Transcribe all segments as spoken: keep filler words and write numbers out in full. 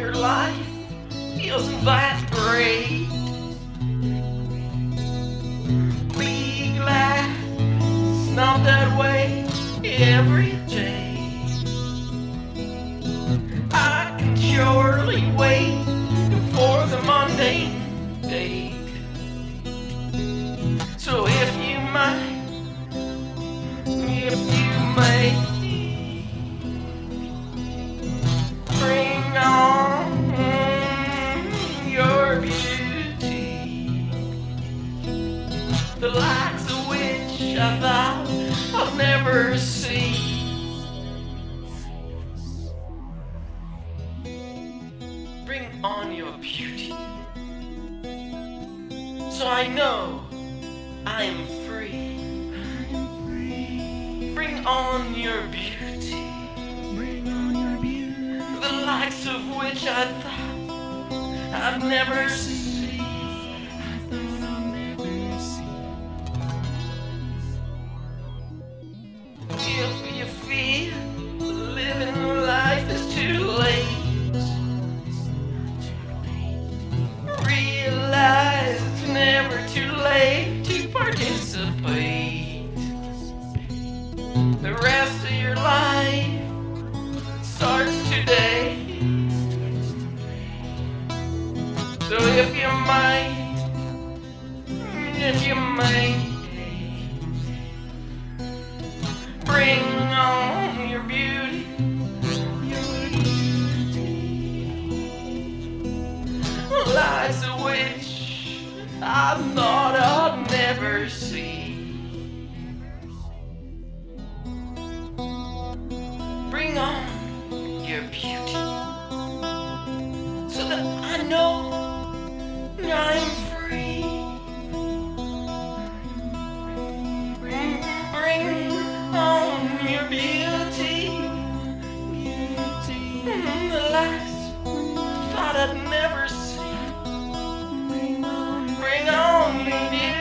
your life isn't that great. Be glad it's not that way every day. I can surely wait for the mundane day. So if you might, if you may, bring on your beauty, the likes of which I thought I'd never see. Bring on your beauty, so I know I am free. Bring on your beauty, the likes of which I thought I'd never see. If you feel living life is too late, realize it's never too late to participate. The rest of your life starts today. So if you might, if you might, bring on your beauty, lies of which I thought I'd never see. Bring on your beauty, so that I know I'm free. Bring on your beauty, the lies thought I'd never see. Bring on your beauty.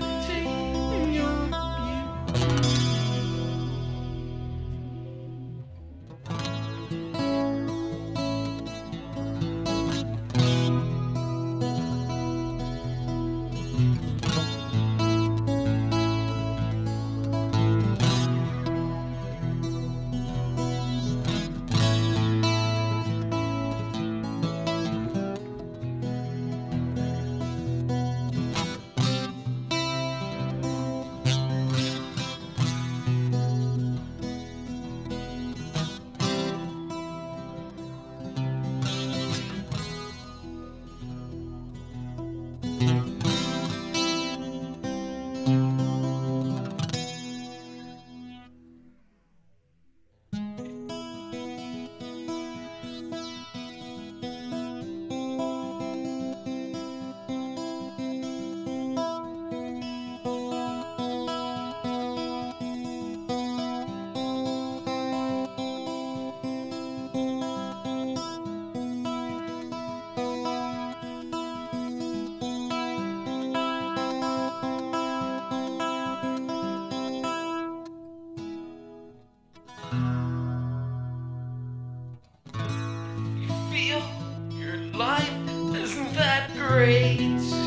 Feel your life isn't that great.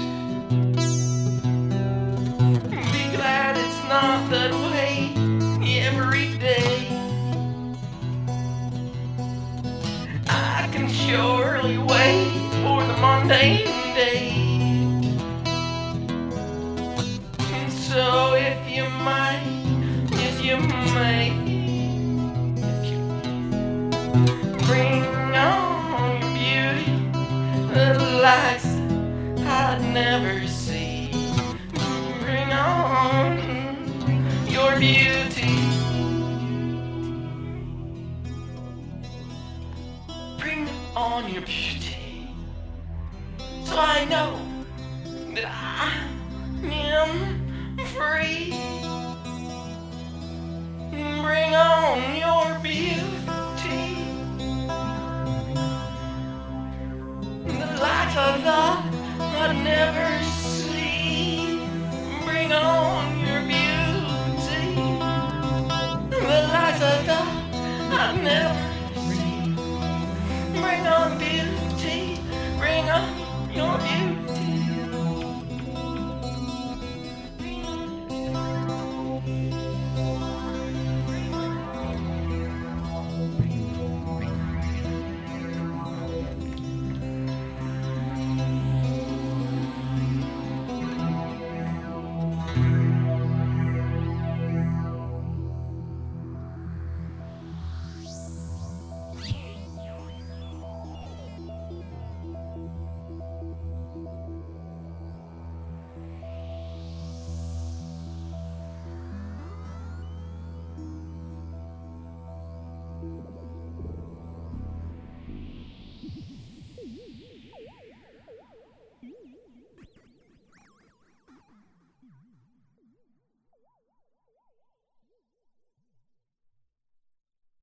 Be glad it's not that way every day. I can surely wait for the mundane day. So if you might, if you may, if you bring on your beauty, the lights I'd never see. Bring on your beauty. Bring on your beauty, so I know that I am free. Bring on your beauty, the lights I thought I'd never see. Bring on your beauty, the lights I thought I'd never see. Bring on beauty. of you.